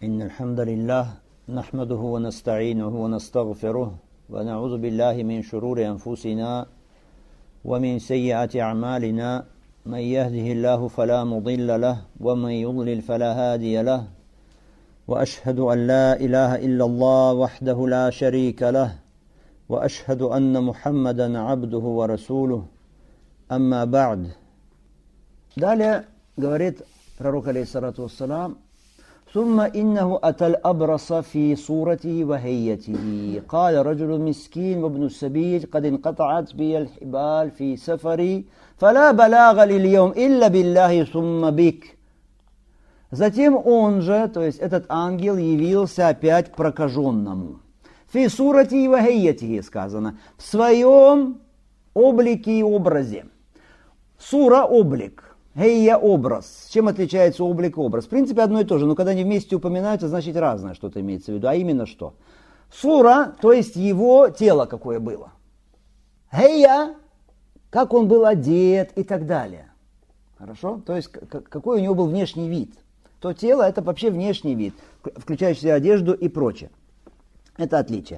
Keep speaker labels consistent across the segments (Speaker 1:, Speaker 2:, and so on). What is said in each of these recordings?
Speaker 1: إن الحمد لله نحمده ونستعينه ونستغفره ونعوذ بالله من شرور أنفسنا ومن سيئات أعمالنا من يهده الله فلا مضل له ومن يضلل فلا هادي له وأشهد أن لا إله إلا الله وحده لا شريك له وأشهد أن محمدا عبده ورسوله أما بعد. Далее говорит пророк алейхиссалату вассалам: ثم إنه أتى الأبرص في صورته وهيته قال رجل مسكين وابن السبيل قد انقطعت بي الحبال في سفري فلا بلاغ لي اليوم إلا بالله ثم بك. Затем он же, то есть этот ангел, явился опять прокаженному. Фи сурати ва хейятихи сказано, в своем облике и образе. Сура – облик, хейя – образ. Чем отличается облик и образ? В принципе, одно и то же, но когда они вместе упоминаются, значит разное что-то имеется в виду. А именно что? Сура, то есть его тело какое было. Хейя – как он был одет и так далее. Хорошо? То есть какой у него был внешний вид. То тело – это вообще внешний вид, включающий одежду и прочее. Это отличие.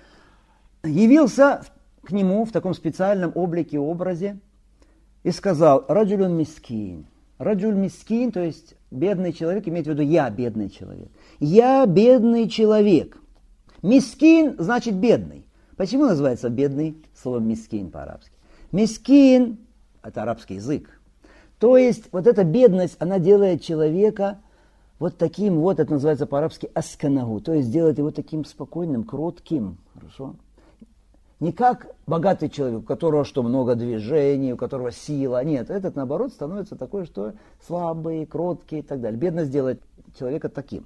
Speaker 1: Явился к нему в таком специальном облике и образе и сказал: «Раджулюн мискин». Раджуль мискин, то есть бедный человек, имеет в виду я бедный человек. Я бедный человек. Мискин значит бедный. Почему называется бедный словом мискин по-арабски? Мискин – это арабский язык. То есть вот эта бедность, она делает человека вот таким вот, это называется по-арабски асканагу, то есть делает его таким спокойным, кротким. Хорошо? Не как богатый человек, у которого что, много движений, у которого сила. Нет, этот наоборот становится такой, что слабый, кроткий и так далее. Бедность делает человека таким.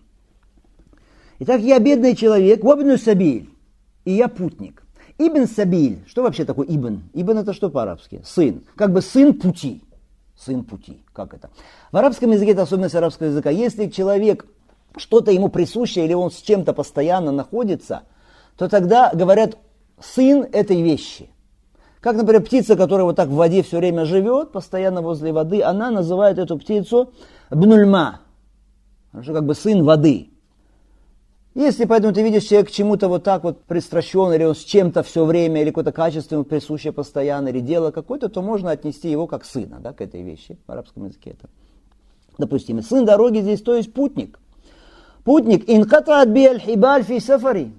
Speaker 1: Итак, я бедный человек, вабну сабиль, и я путник. Ибн сабиль, что вообще такое ибн? Ибн это что по-арабски? Сын, как бы сын пути. Сын пути. Как это? В арабском языке, это особенность арабского языка, если человек, что-то ему присуще, или он с чем-то постоянно находится, то тогда говорят сын этой вещи. Как, например, птица, которая вот так в воде все время живет, постоянно возле воды, она называет эту птицу бнульма. Хорошо, как бы сын воды. Если поэтому ты видишь человек к чему-то вот так вот пристращен, или он с чем-то все время, или какое-то качество ему присуще постоянно, или дело какое-то, то можно отнести его как сына, да, к этой вещи. В арабском языке это допустимо. Сын дороги здесь, то есть путник. Путник. Инкатаат би аль-хибаль фи сафари.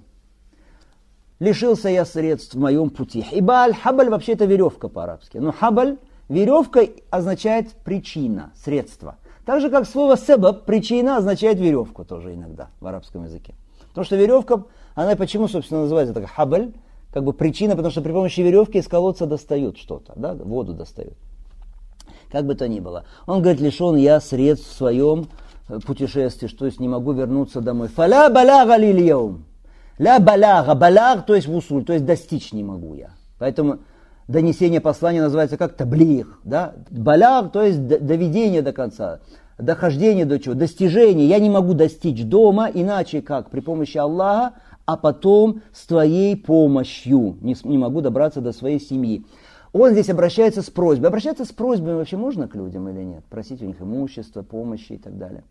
Speaker 1: Лишился я средств в моем пути. Хибаль, хабаль вообще это веревка по-арабски. Но хабаль, веревка означает причина, средство. Так же, как слово себаб, причина, означает веревку тоже иногда в арабском языке. Потому что веревка, она почему, собственно, называется так хабаль, как бы причина, потому что при помощи веревки из колодца достают что-то, да, воду достают. Как бы то ни было. Он говорит, лишен я средств в своем путешествии, что есть не могу вернуться домой. Фаля балага лильяум. Ля балага, балаг, то есть вусуль, то есть достичь не могу я. Поэтому донесение послания называется как таблиг, да? Балаг, то есть доведение до конца, дохождение до чего, достижение. Я не могу достичь дома, иначе как при помощи Аллаха, а потом с твоей помощью не могу добраться до своей семьи. Он здесь обращается с просьбой. Обращаться с просьбой вообще можно к людям или нет? Просить у них имущество, помощи и так далее.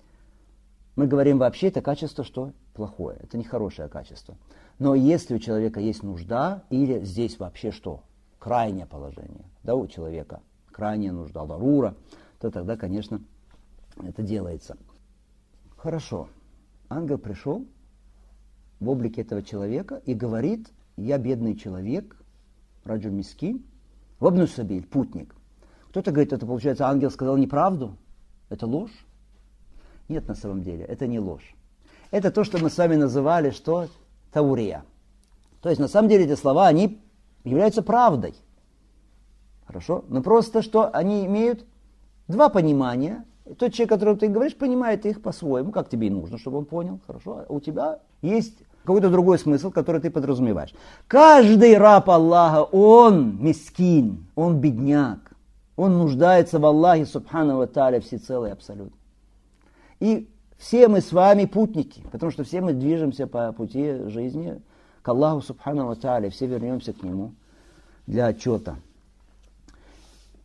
Speaker 1: Мы говорим вообще, это качество что? Плохое. Это нехорошее качество. Но если у человека есть нужда, или здесь вообще что? Крайнее положение. Да, у человека крайняя нужда, дарура, то тогда, конечно, это делается. Хорошо. Ангел пришел в облике этого человека и говорит: я бедный человек, раджуль мискин, вабну сабиль, путник. Кто-то говорит, это получается, ангел сказал неправду? Это ложь? Нет, на самом деле, это не ложь. Это то, что мы с вами называли, что? Таурия. То есть, на самом деле, эти слова, они являются правдой. Хорошо? Но просто, что они имеют два понимания. Тот человек, которому ты говоришь, понимает их по-своему, как тебе и нужно, чтобы он понял. Хорошо? А у тебя есть какой-то другой смысл, который ты подразумеваешь. Каждый раб Аллаха, он мискин, он бедняк. Он нуждается в Аллахе, субхану ва тааля, всецело и абсолютно. И все мы с вами путники, потому что все мы движемся по пути жизни к Аллаху субхану ва тааля, все вернемся к Нему для отчета.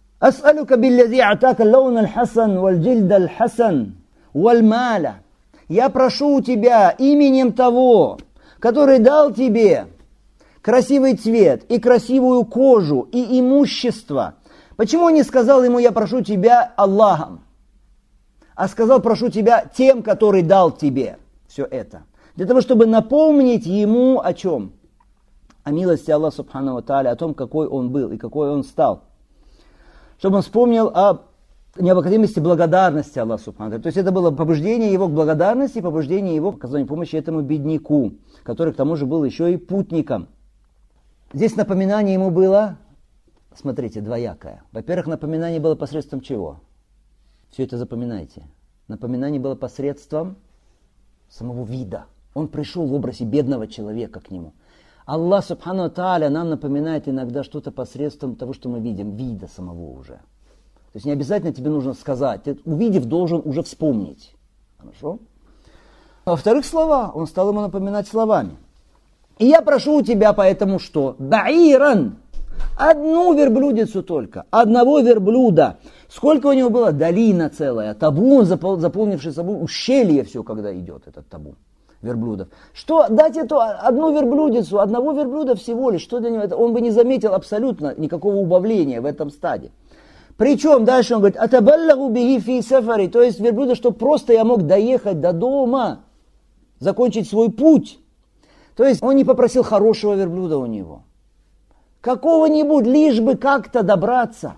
Speaker 1: أسألك بالذي أعطاك اللون الحسن والجلد الحسن والمال я прошу у тебя именем того, который дал тебе красивый цвет и красивую кожу и имущество. Почему он не сказал ему, я прошу тебя Аллахом, а сказал, прошу тебя тем, который дал тебе все это? Для того, чтобы напомнить ему о чем? О милости Аллаха Субхану ва Тааля, о том, какой он был и какой он стал. Чтобы он вспомнил о необходимости благодарности Аллаху Субхану ва Тааля. То есть это было побуждение его к благодарности, побуждение его к оказанию помощи этому бедняку, который к тому же был еще и путником. Здесь напоминание ему было, смотрите, двоякое. Во-первых, напоминание было посредством чего? Все это запоминайте. Напоминание было посредством самого вида. Он пришел в образе бедного человека к нему. Аллах Субхану ва Тааля нам напоминает иногда что-то посредством того, что мы видим, вида самого уже. То есть не обязательно тебе нужно сказать. Ты, увидев, должен уже вспомнить. Хорошо? А во-вторых, слова. Он стал ему напоминать словами. И я прошу у тебя поэтому что? Баиран. Одну верблюдицу только. Одного верблюда. Сколько у него было? Долина целая. Табун, заполнивший собой ущелье все, когда идет этот табун верблюдов. Что дать эту одну верблюдицу, одного верблюда всего лишь, что для него это? Он бы не заметил абсолютно никакого убавления в этом стаде. Причем дальше он говорит, атабаллагу бихи фи сафари, то есть верблюда, чтобы просто я мог доехать до дома, закончить свой путь. То есть он не попросил хорошего верблюда у него. Какого-нибудь, лишь бы как-то добраться.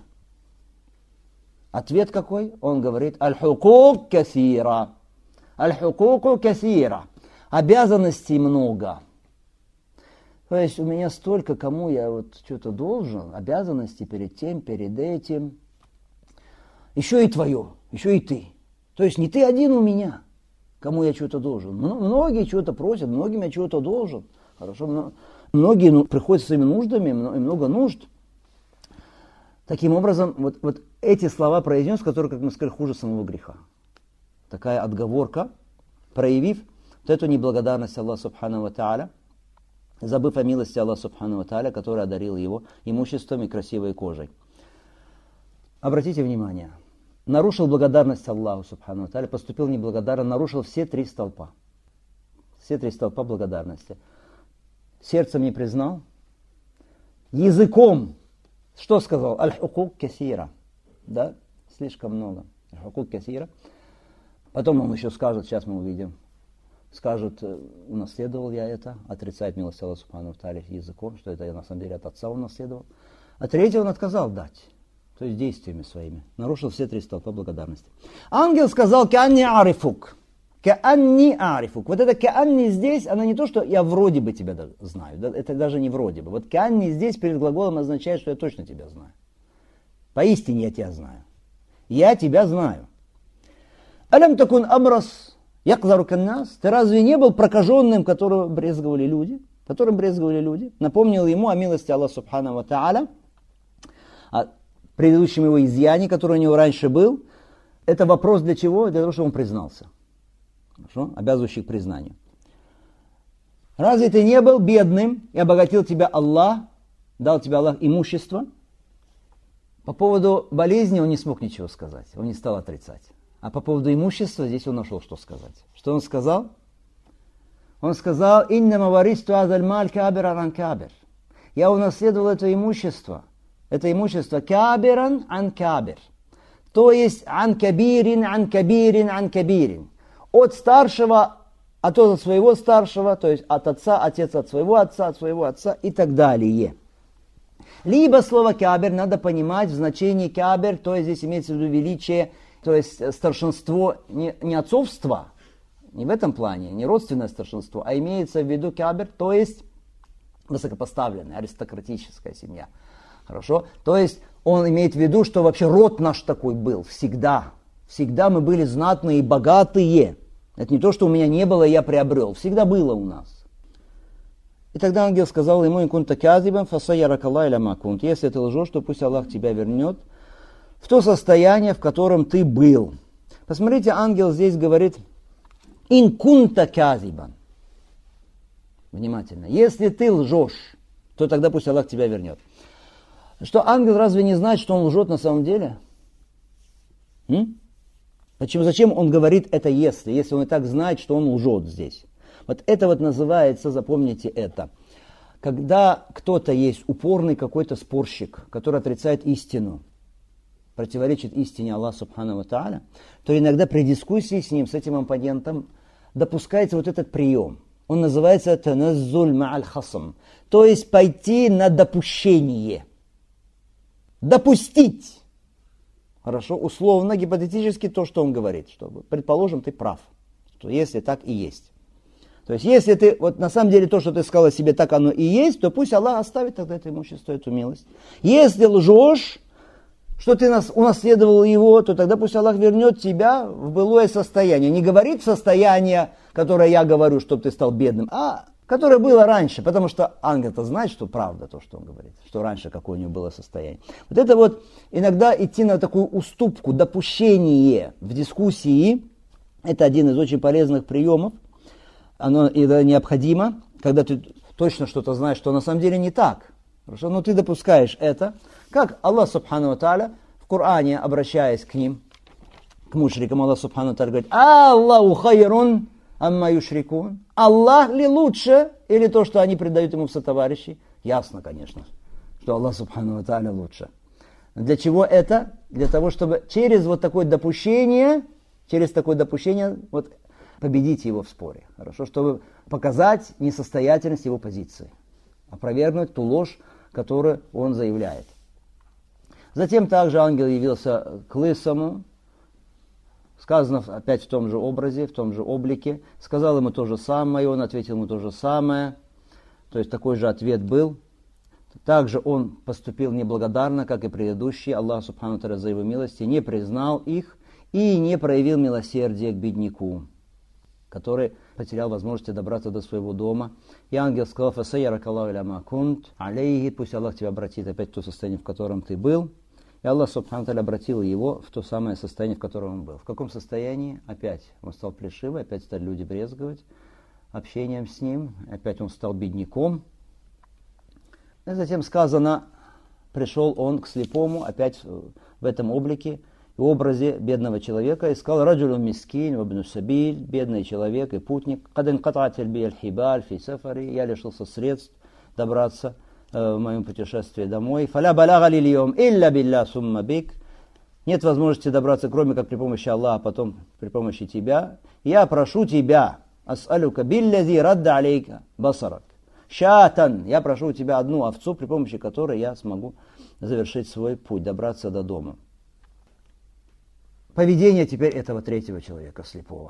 Speaker 1: Ответ какой? Он говорит, аль-хукук касира. Аль-хукуку касира. Обязанностей много. То есть у меня столько, кому я вот что-то должен, обязанности перед тем, перед этим. Еще и твое, еще и ты. То есть не ты один у меня, кому я что-то должен. Многие что-то просят, многим я что-то должен. Хорошо, многие приходят со своими нуждами, много нужд. Таким образом, вот эти слова произнес, которые, как мы сказали, хуже самого греха. Такая отговорка, проявив вот эту неблагодарность Аллаха Субхану ва Тааля, забыв о милости Аллаха Субхану ва Тааля, который одарил его имуществом и красивой кожей. Обратите внимание, нарушил благодарность Аллаху Субхану ва Тааля, поступил неблагодарно, нарушил все три столпа. Все три столпа благодарности. Сердцем не признал, языком, что сказал? Аль-хукук касира. Да, слишком много. Аль-хукук касира. Потом он еще скажет, сейчас мы увидим, скажет, унаследовал я это, отрицает милость Аллаха Субхану ва Тааля языком, что это я на самом деле от отца унаследовал. А третье он отказал дать, то есть действиями своими. Нарушил все три столпа благодарности. Ангел сказал, каанни арифук. Каанни арифук. Вот это каанни здесь, она не то, что я вроде бы тебя знаю, это даже не вроде бы. Вот каанни здесь перед глаголом означает, что я точно тебя знаю. Поистине я тебя знаю. Я тебя знаю. Алям такун абрас якзару каннас. Ты разве не был прокаженным, которым брезговали люди? Напомнил ему о милости Аллаха Субхану ва Тааля, о предыдущем его изъянии, который у него раньше был. Это вопрос для чего? Для того, чтобы он признался. Хорошо? Обязывающий к признанию. Разве ты не был бедным и обогатил тебя Аллах, дал тебе Аллах имущество? По поводу болезни он не смог ничего сказать, он не стал отрицать. А по поводу имущества здесь он нашел, что сказать. Что он сказал? Он сказал, «Иннама варисту азаль маль кабиран ан кабир». Я унаследовал это имущество кабиран ан кабир. То есть ан кабирин, ан кабирин, ан кабирин. От старшего, от своего старшего, то есть от отца, отец от своего отца и так далее. Либо слово кабир надо понимать в значении кабир, то есть здесь имеется в виду величие, то есть старшинство, не отцовство, не в этом плане, не родственное старшинство, а имеется в виду кабир, то есть высокопоставленная, аристократическая семья. Хорошо? То есть он имеет в виду, что вообще род наш такой был всегда. Всегда мы были знатные и богатые. Это не то, что у меня не было, и я приобрел. Всегда было у нас. И тогда ангел сказал ему, «Инкунта казибан фасайяракалла иля макунт». Если ты лжешь, то пусть Аллах тебя вернет в то состояние, в котором ты был. Посмотрите, ангел здесь говорит, «Инкунта казибан». Внимательно. Если ты лжешь, то тогда пусть Аллах тебя вернет. Что ангел разве не знает, что он лжет на самом деле? Зачем он говорит это если он и так знает, что он лжет здесь? Вот это вот называется, запомните это, когда кто-то есть упорный какой-то спорщик, который отрицает истину, противоречит истине Аллаха Субхану ва Тааля, то иногда при дискуссии с ним, с этим оппонентом, допускается вот этот прием. Он называется таназзуль ма'аль хасм, то есть пойти на допущение. Допустить. Хорошо, условно, гипотетически то, что он говорит. Что, предположим, ты прав, что если так и есть. То есть, если ты, вот на самом деле то, что ты сказал о себе, так оно и есть, то пусть Аллах оставит тогда это имущество, эту милость. Если лжешь, что ты унаследовал его, то тогда пусть Аллах вернет тебя в былое состояние. Не говорит состояние, которое я говорю, чтобы ты стал бедным, а которое было раньше, потому что ангел-то знает, что правда то, что он говорит, что раньше какое у него было состояние. Вот это вот иногда идти на такую уступку, допущение в дискуссии, это один из очень полезных приемов. Оно необходимо, когда ты точно что-то знаешь, что на самом деле не так. Хорошо? Но ты допускаешь это, как Аллах Субхану ва Тааля в Коране, обращаясь к ним, к мушрикам, Аллах Субхану ва Тааля говорит: Аллаху хайрун амма юшрикун. Аллах ли лучше, или то, что они предают ему в сотоварищи? Ясно, конечно, что Аллах Субхану ва Тааля лучше. Для чего это? Для того, чтобы через вот такое допущение, вот, победить его в споре. Хорошо, чтобы показать несостоятельность его позиции. Опровергнуть ту ложь, которую он заявляет. Затем также ангел явился к лысому. Сказано опять в том же образе, в том же облике. Сказал ему то же самое, он ответил ему то же самое. То есть такой же ответ был. Также он поступил неблагодарно, как и предыдущий. Аллах Субхану Тааля за его милости не признал их и не проявил милосердия к бедняку, который потерял возможность добраться до своего дома. И ангел сказал: «Фасайярак Аллаху иля ма кунт алейхи», пусть Аллах тебя обратит опять в то состояние, в котором ты был. И Аллах Субхану Тааля обратил его в то самое состояние, в котором он был. В каком состоянии? Опять он стал плешивый, опять стали люди брезговать общением с ним, опять он стал бедняком. И затем сказано, пришел он к слепому, опять в этом облике, в образе бедного человека, и сказал: «Раджулун мискин вабну сабиль», бедный человек и путник, «Каден кататель би аль-хибаль фи сафари», я лишился средств добраться в моем путешествии домой, «Фаля балага лильем илля билля сумма бик», нет возможности добраться, кроме как при помощи Аллаха, а потом при помощи тебя, я прошу тебя, ас'алюка биллязи радда алейка басарак, шатан, я прошу у тебя одну овцу, при помощи которой я смогу завершить свой путь, добраться до дома. Поведение теперь этого третьего человека, слепого.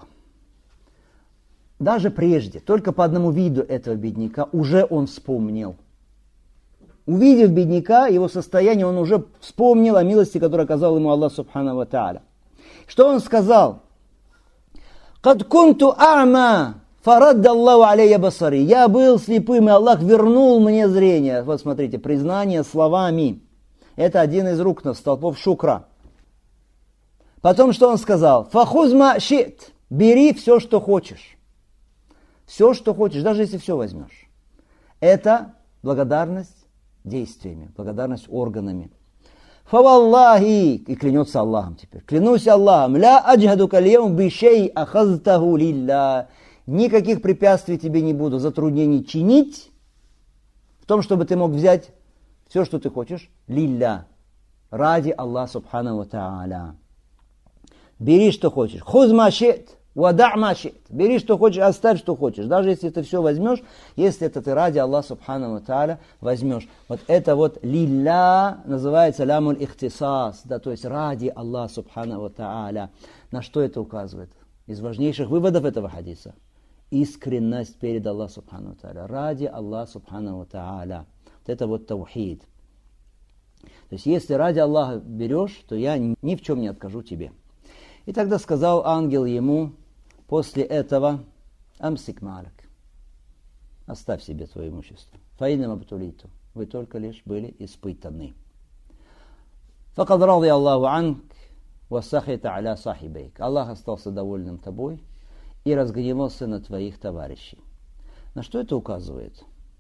Speaker 1: Даже прежде, только по одному виду этого бедняка, уже он вспомнил. Увидев бедняка, его состояние, он уже вспомнил о милости, которую оказал ему Аллах Субхану ва Тааля. Что он сказал? «Кад кунту а'ма, фарадда Аллаху алейя басари». Я был слепым, и Аллах вернул мне зрение. Вот смотрите, признание словами. Это один из рукнов, столпов шукра. Потом что он сказал? «Фахузма щит». Бери все, что хочешь. Все, что хочешь, даже если все возьмешь. Это благодарность действиями, благодарность органами. «Фаваллахи», и клянется Аллахом теперь. «Клянусь Аллахом, ля аджхаду кальем бишей ахазтаху лилля». Никаких препятствий тебе не буду, затруднений чинить в том, чтобы ты мог взять все, что ты хочешь, лилля, ради Аллаха Субхану ва Тааля. Бери, что хочешь. Хузма щит, вада' ма щит. Бери, что хочешь, оставь, что хочешь. Даже если ты все возьмешь, если это ты ради Аллаха Субхану ва Тааля возьмешь. Вот это вот лилля называется лямуль ихтисас, да, то есть ради Аллаха Субхану ва Тааля. На что это указывает? Из важнейших выводов этого хадиса. Искренность перед Аллахом Субхану ва Тааля. Ради Аллаха Субхану ва Тааля. Вот это вот таухид. То есть, если ради Аллаха берешь, то я ни в чем не откажу тебе. И тогда сказал ангел ему после этого: «Амсик малак». Оставь себе твое имущество. Фаинам абтулиту. Вы только лишь были испытаны. Факад ради Аллаху анк васахита аля сахибейк. Аллах остался довольным тобой и разгневался на твоих товарищей. На что это указывает?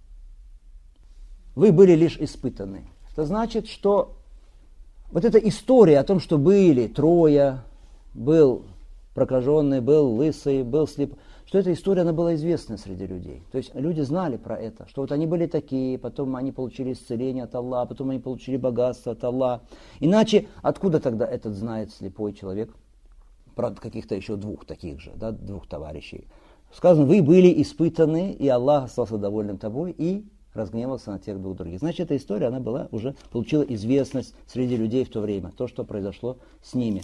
Speaker 1: Вы были лишь испытаны. Это значит, что вот эта история о том, что были трое, был прокаженный, был лысый, был слеп. Что эта история, она была известна среди людей. То есть люди знали про это, что вот они были такие, потом они получили исцеление от Аллаха, потом они получили богатство от Аллаха. Иначе откуда тогда этот знает слепой человек? Про каких-то еще двух таких же, да, двух товарищей. Сказано, вы были испытаны, и Аллах остался довольным тобой, и разгневался на тех двух других. Значит, эта история, она была уже, получила известность среди людей в то время, то, что произошло с ними.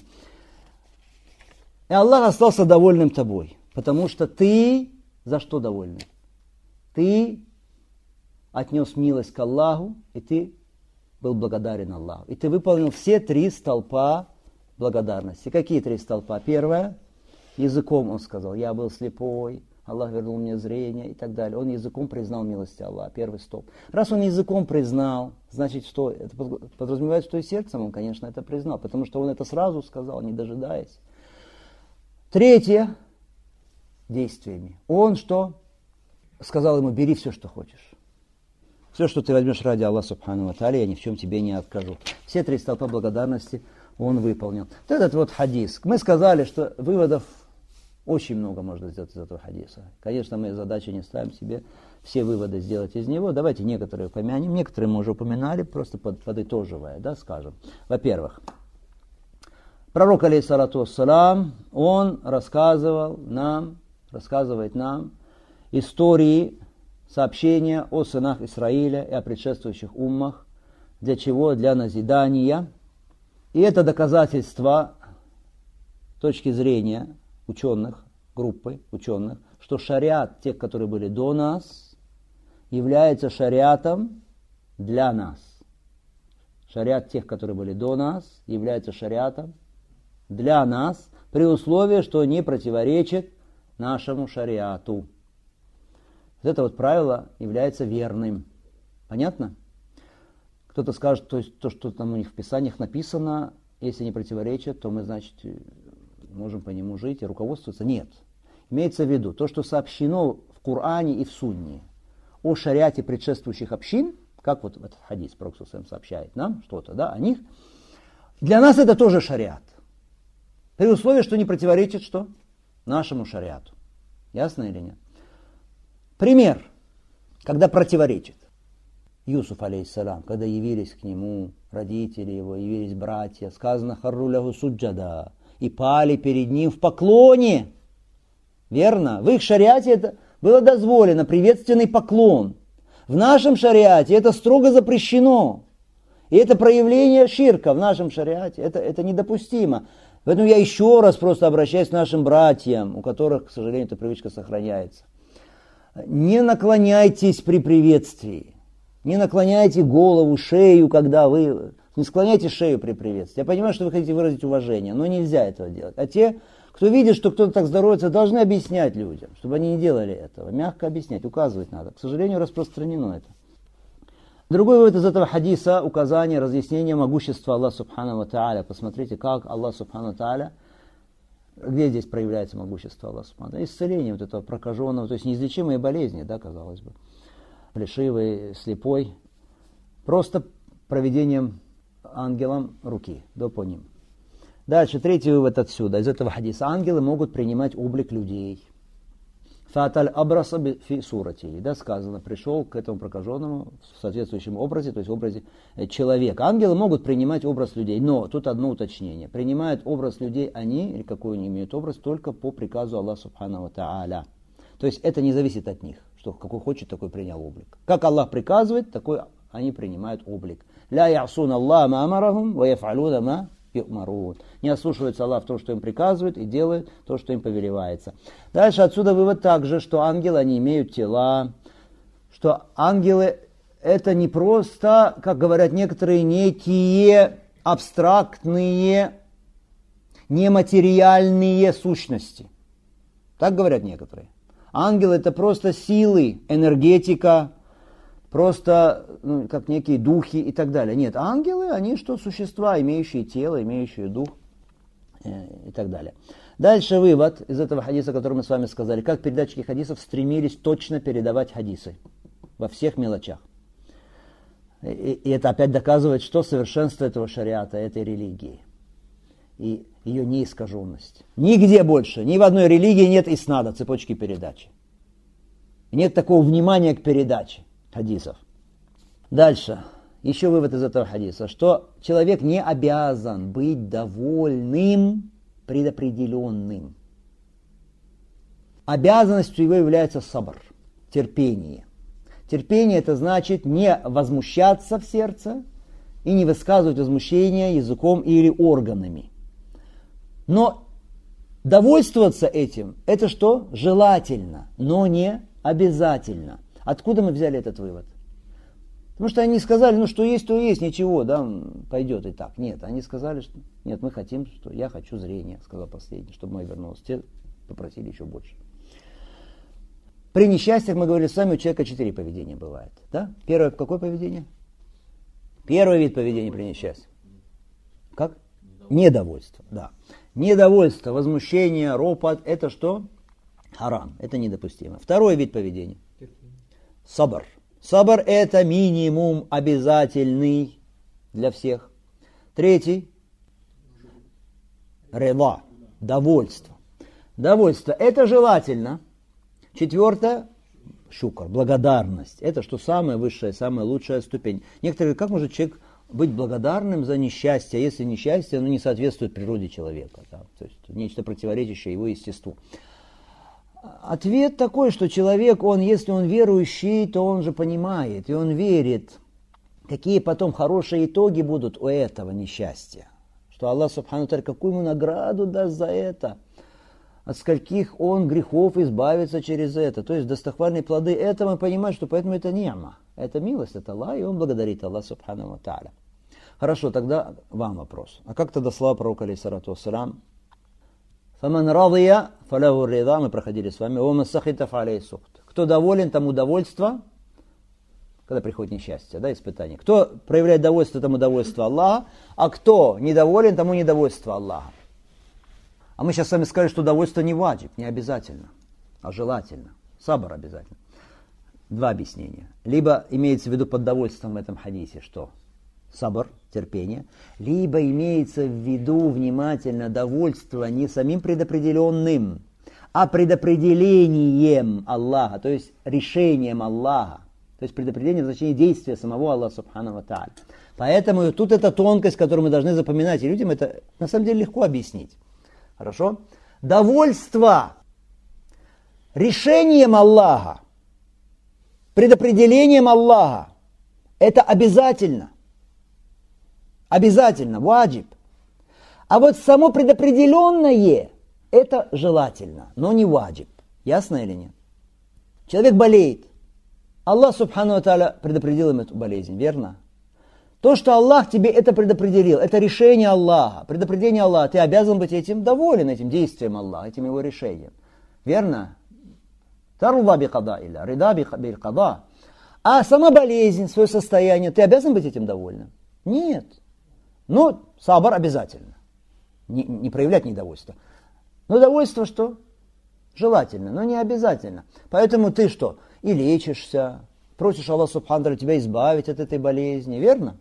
Speaker 1: И Аллах остался довольным тобой, потому что ты за что довольный? Ты отнес милость к Аллаху, и ты был благодарен Аллаху. И ты выполнил все 3 столпа благодарности. Какие 3 столпа? Первое, языком он сказал, я был слепой, Аллах вернул мне зрение и так далее. Он языком признал милость Аллаха, первый столб. Раз он языком признал, значит, что это подразумевает, что и сердцем он, конечно, это признал, потому что он это сразу сказал, не дожидаясь. Третье, действиями. Он что? Сказал ему, бери все, что хочешь. Все, что ты возьмешь ради Аллаха Субхану ва Тааля, я ни в чем тебе не откажу. Все 3 столпа благодарности он выполнил. Вот этот вот хадис. Мы сказали, что выводов очень много можно сделать из этого хадиса. Конечно, мы задачу не ставим себе все выводы сделать из него. Давайте некоторые упомянем. Некоторые мы уже упоминали, просто подытоживая, да, скажем. Во-первых, пророк, алейхиссалату вассалам, он рассказывает нам истории, сообщения о сынах Исраиля и о предшествующих уммах. Для чего? Для назидания. И это доказательство с точки зрения ученых, группы ученых, что шариат тех, которые были до нас, является шариатом для нас. Шариат тех, которые были до нас, является шариатом для нас, при условии, что не противоречит нашему шариату. Вот это вот правило является верным. Понятно? Кто-то скажет, то есть то, что там у них в Писаниях написано, если не противоречит, то мы, значит, можем по нему жить и руководствоваться. Нет. Имеется в виду, то, что сообщено в Коране и в Сунне о шариате предшествующих общин, как вот этот хадис Пророк сообщает нам что-то, да, о них, для нас это тоже шариат. При условии, что не противоречит что? Нашему шариату. Ясно или нет? Пример, когда противоречит. Юсуф, алейхиссалам, когда явились к нему родители его, явились братья, сказано «Харру лаху суджада», и пали перед ним в поклоне. Верно? В их шариате это было дозволено, приветственный поклон. В нашем шариате это строго запрещено. И это проявление ширка в нашем шариате. Это недопустимо. Поэтому я еще раз просто обращаюсь к нашим братьям, у которых, к сожалению, эта привычка сохраняется. Не наклоняйтесь при приветствии. Не наклоняйте голову, шею, когда вы... Не склоняйте шею при приветствии. Я понимаю, что вы хотите выразить уважение, но нельзя этого делать. А те, кто видит, что кто-то так здоровается, должны объяснять людям, чтобы они не делали этого. Мягко объяснять, указывать надо. К сожалению, распространено это. Другой вывод из этого хадиса – указание, разъяснение могущества Аллаха Субхану ва Тааля. Посмотрите, как Аллах Субхану ва Тааля, где здесь проявляется могущество Аллаха Субхану ва Тааля? Исцеление вот этого прокаженного, то есть неизлечимые болезни, да, казалось бы. Плешивый, слепой, просто проведением ангелом руки, да, по ним. Дальше, третий вывод отсюда, из этого хадиса. Ангелы могут принимать облик людей. Фаталь абраса фи сурати, да, сказано, пришел к этому прокаженному в соответствующем образе, то есть в образе человека. Ангелы могут принимать образ людей, но тут одно уточнение. Принимают образ людей они, или какой они имеют образ, только по приказу Аллаха Субхану ва Тааля. То есть это не зависит от них, что какой хочет, такой принял облик. Как Аллах приказывает, такой они принимают облик. Ля ясун Аллах ма амарахум, ва яфалуна ма ю'марун. Не ослушивается Аллах в том, что им приказывает, и делает то, что им повелевается. Дальше отсюда вывод также, что ангелы, они имеют тела, что ангелы это не просто, как говорят некоторые, некие абстрактные, нематериальные сущности. Так говорят некоторые. Ангелы это просто силы, энергетика, просто как некие духи и так далее. Нет, ангелы, они что? Существа, имеющие тело, имеющие дух и так далее. Дальше вывод из этого хадиса, который мы с вами сказали. Как передатчики хадисов стремились точно передавать хадисы во всех мелочах. И это опять доказывает, что совершенство этого шариата, этой религии. И ее неискаженность. Нигде больше, ни в одной религии нет иснада, цепочки передачи. Нет такого внимания к передаче хадисов. Дальше. Еще вывод из этого хадиса, что человек не обязан быть довольным предопределенным. Обязанностью его является сабр, терпение. Терпение это значит не возмущаться в сердце и не высказывать возмущение языком или органами. Но довольствоваться этим, это что? Желательно, но не обязательно. Откуда мы взяли этот вывод? Потому что они сказали, ну что есть, то есть, ничего, да, пойдет и так. Нет, они сказали, что нет, мы хотим, что я хочу зрения, сказал последний, чтобы мой вернулся. Те попросили еще больше. При несчастьях, мы говорили с вами, у человека 4 поведения бывает. Да? Первое, какое поведение? Первый вид поведения при несчастье. Как? Недовольство, да. Недовольство, возмущение, ропот, это что? Харам, это недопустимо. Второй вид поведения. Сабр. Сабр это минимум обязательный для всех. Третий. Реда. Довольство. Довольство это желательно. Четвертое. Шукр. Благодарность. Это что самая высшая, самая лучшая ступень. Некоторые говорят, как может человек быть благодарным за несчастье, если несчастье оно не соответствует природе человека. Да? То есть нечто противоречащее его естеству. Ответ такой, что человек, если он верующий, то он же понимает, и он верит, какие потом хорошие итоги будут у этого несчастья. Что Аллах Субхану Тааля, какую ему награду даст за это, от скольких он грехов избавится через это. То есть достохвальные плоды этого, он понимает, что поэтому это ни'ма, это милость от Аллаха, и он благодарит Аллах Субхану Тааля. Хорошо, тогда вам вопрос. А как тогда слова пророка, алейхиссалату вассалям? «Фаман радия, фалаху рида», мы проходили с вами, «Ваман сахита фалейхи сухт». Кто доволен, тому довольство, когда приходит несчастье, да, испытание. Кто проявляет довольство, тому довольство Аллаха, а кто недоволен, тому недовольство Аллаха. А мы сейчас с вами сказали, что довольство не ваджиб, не обязательно, а желательно. Сабр обязательно. Два объяснения. Либо имеется в виду под довольством в этом хадисе, что сабр, терпение, либо имеется в виду внимательно довольство не самим предопределенным, а предопределением Аллаха, то есть решением Аллаха, то есть предопределение в значении действия самого Аллаха Субхану ва Тааля. Поэтому тут эта тонкость, которую мы должны запоминать, и людям это на самом деле легко объяснить. Хорошо? Довольство решением Аллаха, предопределением Аллаха, это обязательно. Обязательно, ваджиб. А вот само предопределенное, это желательно, но не ваджиб. Ясно или нет? Человек болеет. Аллах Субхану ва Тааля предопределил им эту болезнь, верно? То, что Аллах тебе это предопределил, это решение Аллаха, предопределение Аллаха, ты обязан быть этим доволен, этим действием Аллаха, этим его решением. Верно? Таруда би када илля, рида би када. А сама болезнь, свое состояние, ты обязан быть этим довольным? Нет. Но сабр обязательно. Не проявлять недовольство. Но довольство что? Желательно, но не обязательно. Поэтому ты что? И лечишься, просишь Аллаха Субхану Тааля тебя избавить от этой болезни, верно?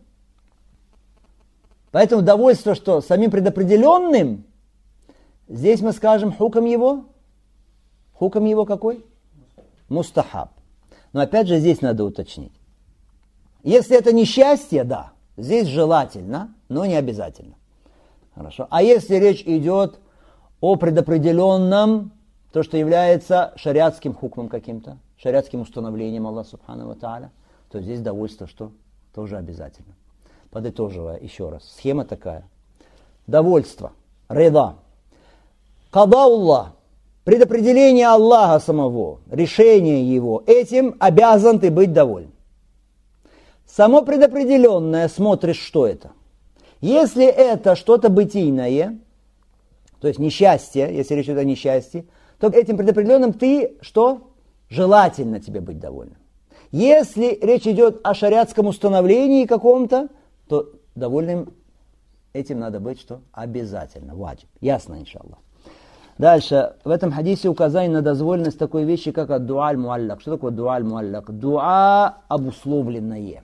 Speaker 1: Поэтому довольство что? Самим предопределенным, здесь мы скажем хукам его. Хукам его какой? Мустахаб. Но опять же здесь надо уточнить. Если это несчастье, да, здесь желательно, но не обязательно. Хорошо. А если речь идет о предопределенном, то, что является шариатским хукмом каким-то, шариатским установлением Аллаха Субхану ва Тааля, то здесь довольство что? Тоже обязательно. Подытоживая еще раз. Схема такая. Довольство. Рида. Кадауллах. Предопределение Аллаха самого. Решение его. Этим обязан ты быть доволен. Само предопределенное, смотришь, что это. Если это что-то бытийное, то есть несчастье, если речь идет о несчастье, то этим предопределенным ты что? Желательно тебе быть довольным. Если речь идет о шариатском установлении каком-то, то довольным этим надо быть что? Обязательно. Ваджиб. Ясно, иншаллах. Дальше. В этом хадисе указание на дозволенность такой вещи, как ад-дуа аль-муаллак. Что такое дуа аль-муаллак? Дуа обусловленное.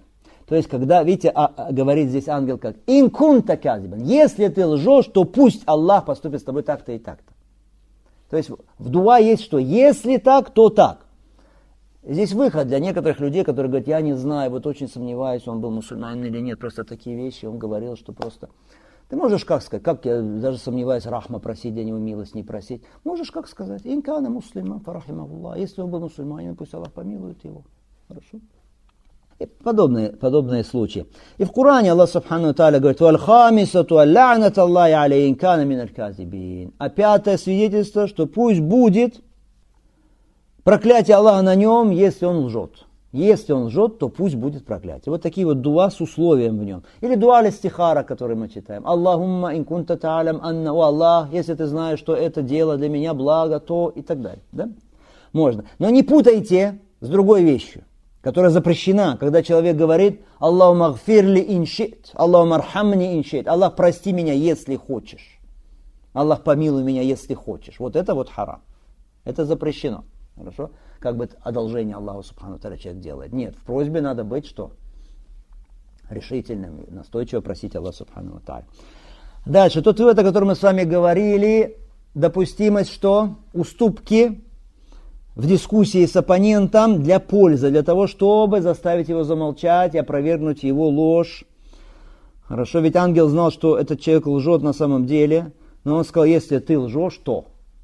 Speaker 1: То есть, когда, видите, говорит здесь ангел как «Ин кунта казибан». Если ты лжешь, то пусть Аллах поступит с тобой так-то и так-то. То есть, в дуа есть что? Если так, то так. Здесь выход для некоторых людей, которые говорят, я не знаю, вот очень сомневаюсь, он был мусульманин или нет, просто такие вещи. Он говорил, что просто... Ты можешь как сказать, как я даже сомневаюсь, рахма просить, для него милость не просить. Можешь как сказать, инкана муслима, фарахимахуллах. Если он был мусульманин, пусть Аллах помилует его. Хорошо? И подобные случаи. И в Коране Аллах Субхану Тааля говорит, «Валхамисату алла'нат Аллахи алейхи инкана миналь казибин». А пятое свидетельство, что пусть будет проклятие Аллаха на нем, если он лжет. Если он лжет, то пусть будет проклятие. Вот такие вот дуа с условием в нем. Или дуа аль-истихара, который мы читаем. Аллахумма ин кунта та'алям анна, о Аллах, если ты знаешь, что это дело для меня благо, то и так далее. Да? Можно. Но не путайте с другой вещью, которая запрещена, когда человек говорит «Аллаху гфирли иншит», «Аллаху мархамни иншит», «Аллах, прости меня, если хочешь», «Аллах, помилуй меня, если хочешь». Вот это вот харам. Это запрещено. Хорошо? Как бы одолжение Аллаху Субхану Тааля человек делает. Нет, в просьбе надо быть что? Решительным, настойчиво просить Аллаха Субхану Тааля. Дальше, тот вывод, о котором мы с вами говорили, допустимость что? Уступки в дискуссии с оппонентом для пользы, для того, чтобы заставить его замолчать и опровергнуть его ложь. Хорошо, ведь ангел знал, что этот человек лжет на самом деле, но он сказал, если ты лжешь, то.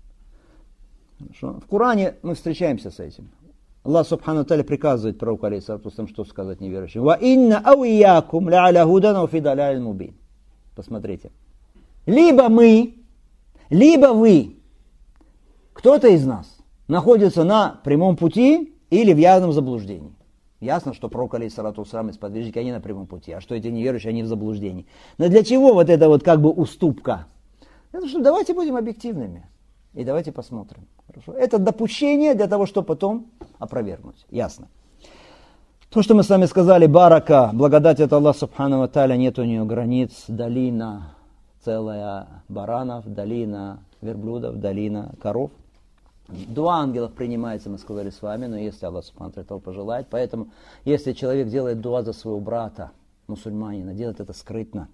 Speaker 1: Хорошо. В Коране мы встречаемся с этим. Аллах Субхану Тааля приказывает пророку алейхиссалату вассалям, что сказать неверующим. «Ва инна ауиякум ля худан ва фи даляль мубин». Посмотрите. Либо мы, либо вы, кто-то из нас, находится на прямом пути или в явном заблуждении. Ясно, что пророк алейхиссалату вассалям и сподвижники, они на прямом пути, а что эти неверующие, они в заблуждении. Но для чего вот эта вот как бы уступка? Это что давайте будем объективными и давайте посмотрим. Хорошо? Это допущение для того, чтобы потом опровергнуть. Ясно. То, что мы с вами сказали, барака, благодать от Аллаха Субхану ва Тааля, нет у нее границ, долина целая баранов, долина верблюдов, долина коров. Дуа ангелов принимается, мы сказали с вами, но если Аллах Субхану ва Тааля пожелает. Поэтому, если человек делает дуа за своего брата, мусульманина, делает это скрытно,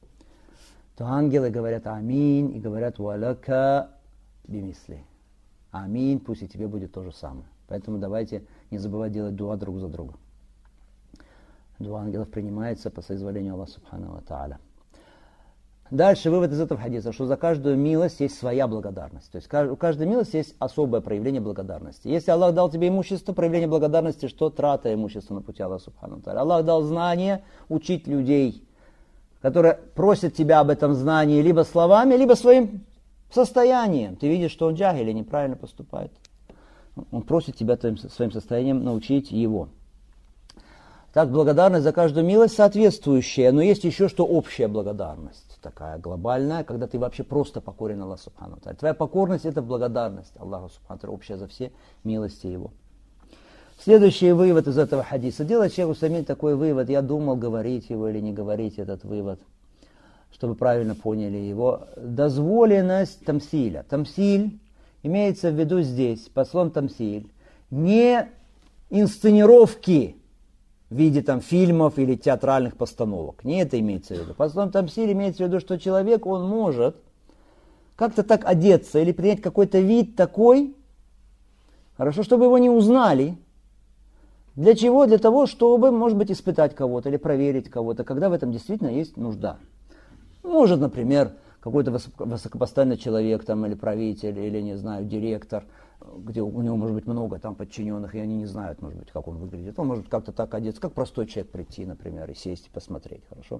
Speaker 1: то ангелы говорят аминь и говорят валяка бимисли. Аминь, пусть и тебе будет то же самое. Поэтому давайте не забывать делать дуа друг за другом. Дуа ангелов принимается по соизволению Аллаха Субхану ва Тааля. Дальше вывод из этого хадиса, что за каждую милость есть своя благодарность. То есть у каждой милости есть особое проявление благодарности. Если Аллах дал тебе имущество, проявление благодарности, что трата имущества на пути Аллаха Субхану ва Тааля. Аллах дал знания учить людей, которые просят тебя об этом знании либо словами, либо своим состоянием. Ты видишь, что он джахиль и неправильно поступает. Он просит тебя своим состоянием научить его. Так, благодарность за каждую милость соответствующая, но есть еще что общая благодарность, такая глобальная, когда ты вообще просто покорен Аллаху Субхану ва Тааля. Твоя покорность – это благодарность Аллаху Субхану ва Тааля, общая за все милости его. Следующий вывод из этого хадиса. Делать Шейх Усаймин такой вывод, я думал, говорить его или не говорить этот вывод, чтобы правильно поняли его. Дозволенность тамсиля. Тамсиль имеется в виду здесь, под словом тамсиль, не инсценировки в виде там фильмов или театральных постановок. Не это имеется в виду. Под словом тамсиль имеется в виду, что человек, он может как-то так одеться или принять какой-то вид такой, хорошо, чтобы его не узнали. Для чего? Для того, чтобы, может быть, испытать кого-то или проверить кого-то, когда в этом действительно есть нужда. Может, например, какой-то высокопоставленный человек там, или правитель, или, не знаю, директор, где у него может быть много там подчиненных, и они не знают, может быть, как он выглядит. Он может как-то так одеться, как простой человек прийти, например, и сесть и посмотреть, хорошо?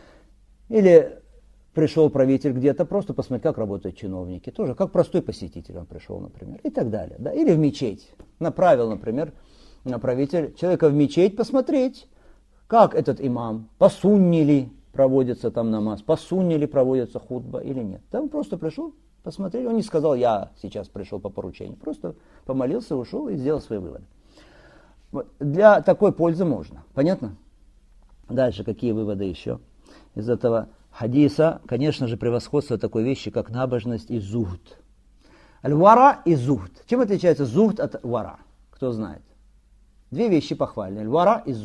Speaker 1: Или пришел правитель где-то, просто посмотреть, как работают чиновники, тоже как простой посетитель он пришел, например, и так далее. Да? Или в мечеть. Направил, например, правитель человека в мечеть посмотреть, как этот имам, по сунне ли проводится там намаз, по сунне ли проводится хутба или нет. Там просто пришел, посмотрел, он не сказал, я сейчас пришел по поручению, просто помолился, ушел и сделал свои выводы. Вот. Для такой пользы можно. Понятно? Дальше какие выводы еще из этого хадиса? Конечно же, превосходство такой вещи, как набожность и зухд. Аль-вара и зухд. Чем отличается зухд от вара? Кто знает? Две вещи похвальные. Аль-вара и зухд.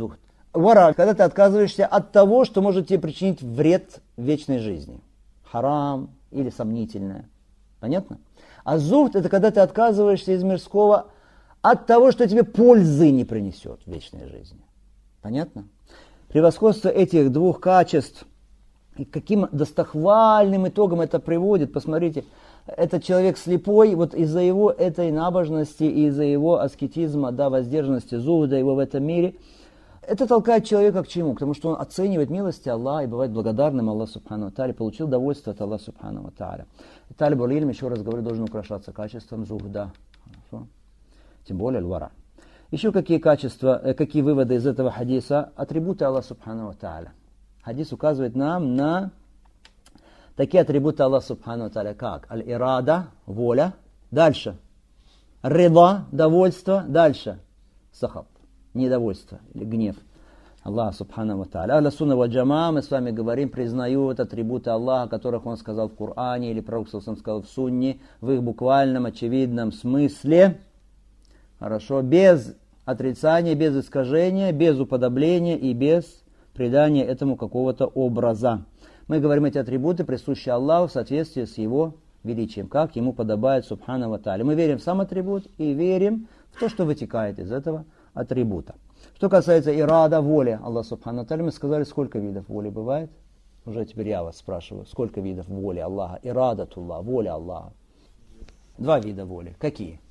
Speaker 1: Вара, когда ты отказываешься от того, что может тебе причинить вред в вечной жизни. Харам или сомнительное. Понятно? А зухд — это когда ты отказываешься из мирского от того, что тебе пользы не принесет в вечной жизни. Понятно? Превосходство этих двух качеств, и каким достохвальным итогом это приводит. Посмотрите, этот человек слепой, вот из-за его этой набожности, из-за его аскетизма, да, воздержанности, зухда его в этом мире, это толкает человека к чему? К тому, что он оценивает милости Аллаха и бывает благодарным Аллаху Субхану ва Тааля, получил довольство от Аллаха Субхану ва Тааля. Талиб аль-илм, еще раз говорю, должен украшаться качеством зухда. Хорошо? Тем более аль-вара. Еще какие качества, какие выводы из этого хадиса? Атрибуты Аллаха Субхану ва Тааля. Хадис указывает нам на такие атрибуты Аллаха Субхану ва Тааля, как аль-ирада, воля. Дальше. Рида, довольство. Дальше. Сахаб. Недовольство или гнев Аллаха Субхану ва Тааля. Ахлю сунна валь джамаа, мы с вами говорим, признают атрибуты Аллаха, о которых Он сказал в Коране, или Пророк сказал в Сунне, в их буквальном, очевидном смысле. Хорошо, без отрицания, без искажения, без уподобления и без придания этому какого-то образа. Мы говорим, эти атрибуты присущи Аллаху в соответствии с Его величием, как Ему подобает Субхану ва Тааля. Мы верим в сам атрибут и верим в то, что вытекает из этого атрибута. Что касается ирада, воли Аллаха Субхану ва Тааля, мы сказали, сколько видов воли бывает. Уже теперь я вас спрашиваю, сколько видов воли Аллаха? Ирадатуллах, воля Аллаха. 2 вида воли. Какие?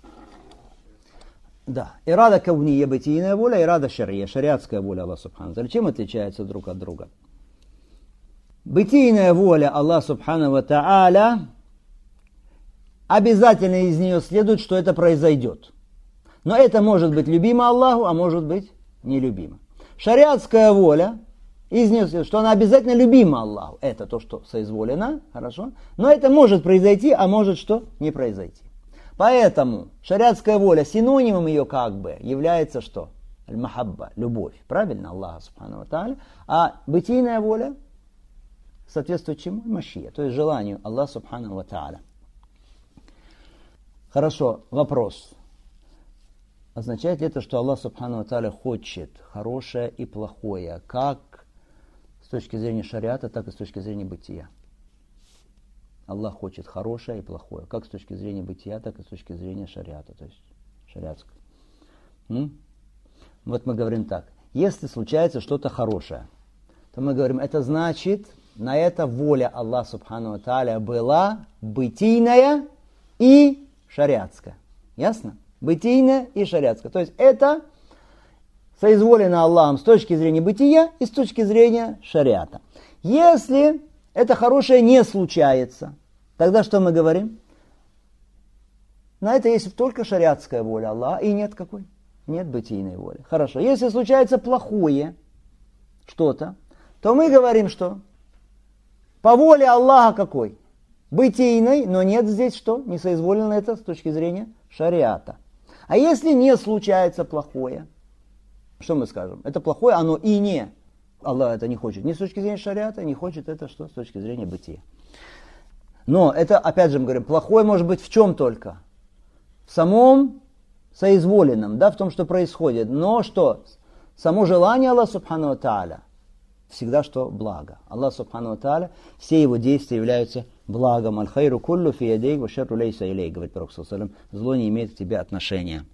Speaker 1: Да, ирада кавния, бытийная воля, ирада шария, шариатская воля Аллаха Субхану ва Тааля. Чем отличаются друг от друга? Бытийная воля Аллаха Субхану ва Тааля, обязательно из нее следует, что это произойдет. Но это может быть любимо Аллаху, а может быть нелюбимо. Шариатская воля, из нее следует, что она обязательно любима Аллаху. Это то, что соизволено, хорошо. Но это может произойти, а может что? Не произойти. Поэтому шариатская воля, синонимом ее как бы является что? Аль-махабба, любовь. Правильно? Аллаха Субхану ва Тааля. А бытийная воля соответствует чему? Машия, то есть желанию Аллаха Субхану ва Тааля. Хорошо, вопрос. Означает ли это, что Аллах Субхану ва Тааля хочет хорошее и плохое, как с точки зрения шариата, так и с точки зрения бытия? Аллах хочет хорошее и плохое, как с точки зрения бытия, так и с точки зрения шариата, то есть шариатского. Вот мы говорим так, если случается что-то хорошее, то мы говорим, это значит, на это воля Аллаха Субхану ва Тааля была бытийная и шариатская. Ясно? Бытийная и шариатская. То есть это соизволено Аллахом с точки зрения бытия и с точки зрения шариата. Если это хорошее не случается, тогда что мы говорим? На это есть только шариатская воля Аллаха и нет какой? Нет бытийной воли. Хорошо. Если случается плохое что-то, то мы говорим, что по воле Аллаха какой? Бытийной, но нет здесь что? Не соизволено это с точки зрения шариата. А если не случается плохое, что мы скажем? Это плохое, оно и не. Аллах это не хочет ни с точки зрения шариата, не хочет это что с точки зрения бытия. Но это, опять же, мы говорим, плохое может быть в чем только? В самом соизволенном, да, в том, что происходит. Но что? Само желание Аллаха Субхану ва Тааля всегда что? Благо. Аллах Субхану ва Тааля, все его действия являются благом. Аль-хайру куллу фи ядейк ва шарру лейса илейк, говорит Пророк саллаллаху алейхи ва саллям, зло не имеет к тебе отношения.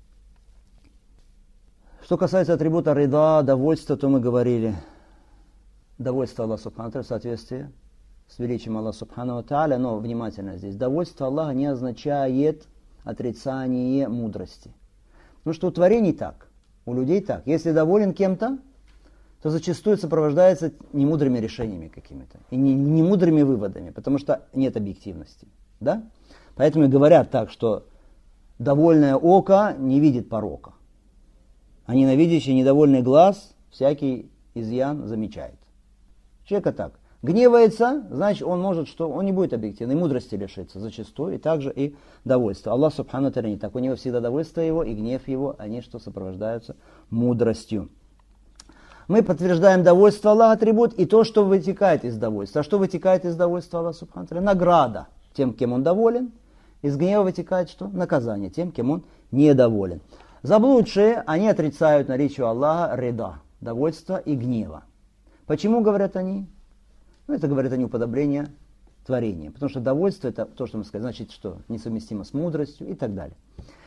Speaker 1: Что касается атрибута рида, довольства, то мы говорили, довольство Аллаха Субхану ва Тааля в соответствии с величием Аллаха Субхану ва Тааля, но внимательно здесь, довольство Аллаха не означает отрицание мудрости. Потому что у творений так, у людей так. Если доволен кем-то, то зачастую сопровождается немудрыми решениями какими-то и немудрыми выводами, потому что нет объективности. Да? Поэтому и говорят так, что довольное око не видит порока, а ненавидящий недовольный глаз всякий изъян замечает. Человека так. Гневается, значит, он может, что он не будет объективной мудрости лишиться зачастую, и также и довольства. Аллах Субхану ва Тааля не так. У него всегда довольство его и гнев его, они что сопровождаются мудростью. Мы подтверждаем довольство Аллаха, атрибут, и то, что вытекает из довольства. А что вытекает из довольства Аллаха Субхану ва Тааля? Награда тем, кем он доволен. Из гнева вытекает что? Наказание тем, кем он недоволен. Заблудшие, они отрицают наличие Аллаха рида, довольства и гнева. Почему говорят они? Ну, это говорят они уподобление творения. Потому что довольство это то, что мы сказали, значит, что несовместимо с мудростью и так далее.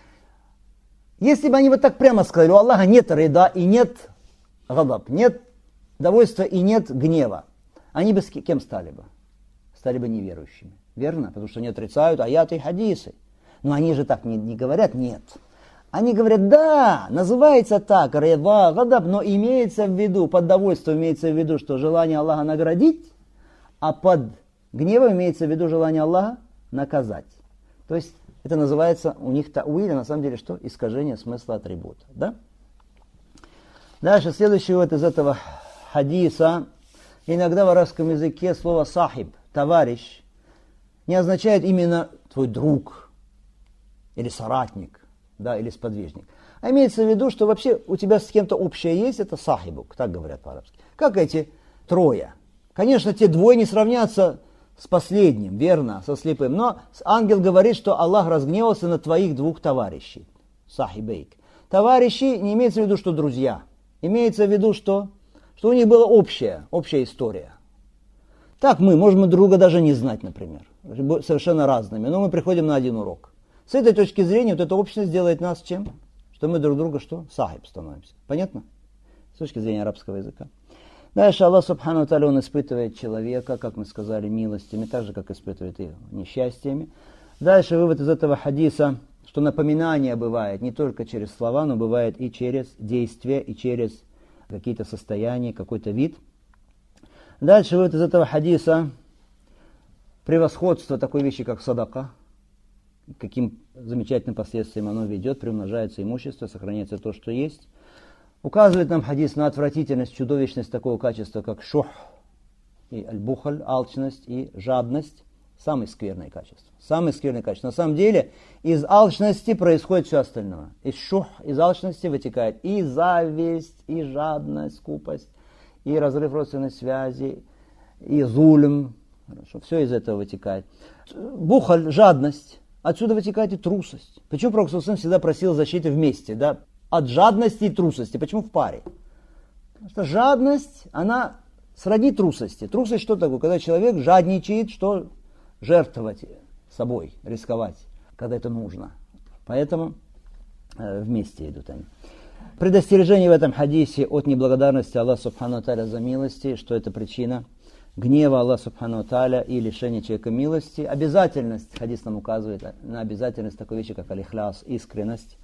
Speaker 1: Если бы они вот так прямо сказали, у Аллаха нет рида и нет гадаб, нет довольства и нет гнева, они бы с кем стали бы? Стали бы неверующими. Верно? Потому что они отрицают аяты и хадисы. Но они же так не говорят, нет. Они говорят, да, называется так, рида, гадаб, но имеется в виду, под довольством имеется в виду, что желание Аллаха наградить, а под гневом имеется в виду желание Аллаха наказать. То есть это называется у них тауиль, а на самом деле что? Искажение смысла атрибута. Да? Дальше, следующий вот из этого хадиса. Иногда в арабском языке слово сахиб, товарищ, не означает именно твой друг или соратник, да, или сподвижник. А имеется в виду, что вообще у тебя с кем-то общее есть, это сахибук, так говорят по-арабски. Как эти трое. Конечно, те двое не сравнятся с последним, верно, со слепым. Но ангел говорит, что Аллах разгневался на твоих двух товарищей. Сахибейк. Товарищи не имеется в виду, что друзья. Имеется в виду, что у них была общая история. Так мы можем друга даже не знать, например. Совершенно разными. Но мы приходим на один урок. С этой точки зрения, вот эта общность делает нас чем? Что мы друг друга что? Сахиб становимся. Понятно? С точки зрения арабского языка. Дальше Аллах Субхану ва Тааля, Он испытывает человека, как мы сказали, милостями, так же, как испытывает и несчастьями. Дальше вывод из этого хадиса, что напоминание бывает не только через слова, но бывает и через действия, и через какие-то состояния, какой-то вид. Дальше вывод из этого хадиса превосходство такой вещи, как садака, каким замечательным последствиям оно ведет, приумножается имущество, сохраняется то, что есть. Указывает нам хадис на отвратительность, чудовищность такого качества, как шух и аль-бухаль, алчность и жадность. Самые скверные качества. Самые скверные качества. На самом деле, из алчности происходит все остальное. Из шух, из алчности вытекает и зависть, и жадность, скупость, и разрыв родственной связи, и зулм. Хорошо, все из этого вытекает. Бухаль, жадность. Отсюда вытекает и трусость. Почему Пророк всегда просил защиты вместе, да? От жадности и трусости. Почему в паре? Потому что жадность, она сродни трусости. Трусость что такое? Когда человек жадничает, что жертвовать собой, рисковать, когда это нужно. Поэтому вместе идут они. Предостережение в этом хадисе от неблагодарности Аллаха Субхану ва Тааля за милости, что это причина гнева Аллаха Субхану ва Тааля и лишения человека милости. Обязательность, хадис нам указывает на обязательность такой вещи, как аль-ихляс, искренность.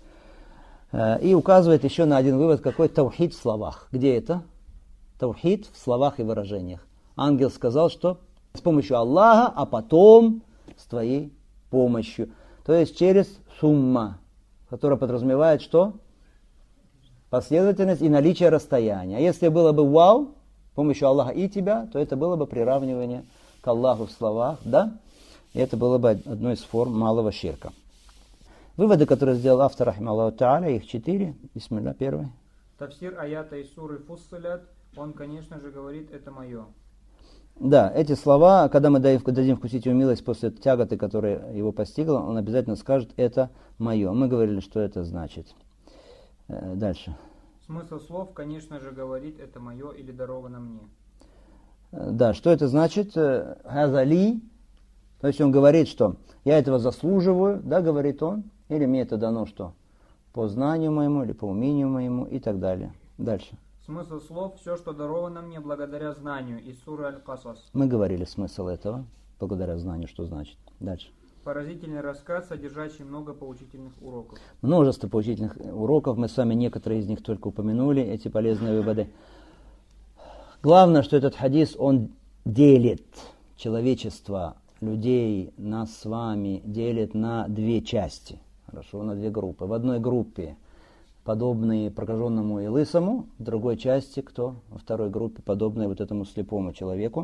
Speaker 1: И указывает еще на один вывод, какой таухид в словах. Где это? Таухид в словах и выражениях. Ангел сказал, что с помощью Аллаха, а потом с твоей помощью. То есть через сумма, которая подразумевает что? Последовательность и наличие расстояния. А если было бы вау, с помощью Аллаха и тебя, то это было бы приравнивание к Аллаху в словах, да? И это было бы одной из форм малого ширка. Выводы, которые сделал автор, рахималлаху тааля, их 4. Бисмилля, первый.
Speaker 2: Тафсир аята из суры Фуссилят, он, конечно же, говорит, это мое.
Speaker 1: Да, эти слова, когда мы дадим вкусить его милость после тяготы, которая его постигла, он обязательно скажет, это мое. Мы говорили, что это значит. Дальше.
Speaker 2: Смысл слов, конечно же, говорит, это мое или даровано мне.
Speaker 1: Да, что это значит? Хазали. То есть он говорит, что я этого заслуживаю, да, говорит он, или мне это дано что? По знанию моему, или по умению моему, и так далее. Дальше.
Speaker 2: Смысл слов, все, что даровано мне благодаря знанию, из суры Аль-Касас.
Speaker 1: Мы говорили смысл этого, благодаря знанию, что значит. Дальше.
Speaker 2: Поразительный рассказ, содержащий много поучительных уроков.
Speaker 1: Множество поучительных уроков, мы с вами некоторые из них только упомянули, эти полезные выводы. Главное, что этот хадис, он делит человечество, людей, нас с вами, делит на две части. Хорошо, на две группы. В одной группе подобные прокаженному и лысому, в другой части кто? Во второй группе подобные вот этому слепому человеку.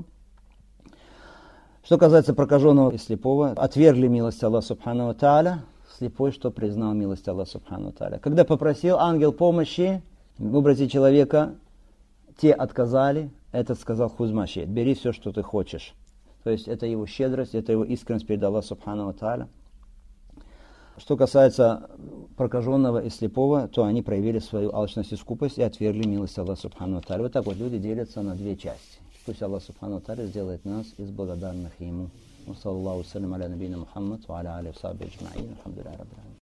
Speaker 1: Что касается прокаженного и слепого, отвергли милость Аллаха Субхану ва Тааля, слепой, что признал милость Аллаха Субхану ва Тааля. Когда попросил ангел помощи в образе человека, те отказали, этот сказал хузмаши, бери все, что ты хочешь. То есть это его щедрость, это его искренность перед Аллахом Субхану ва Тааля. Что касается прокаженного и слепого, то они проявили свою алчность и скупость и отвергли милость Аллаха Субхану ва Тааля. Вот так вот люди делятся на две части. Пусть Аллах Субхану ва Тааля сделает нас из благодарных Ему. Саллаллаху салям аля набийна Мухаммад ва аля алейхи ва сахбихи аджмаин. Алхамдулиллахи раббил аламин.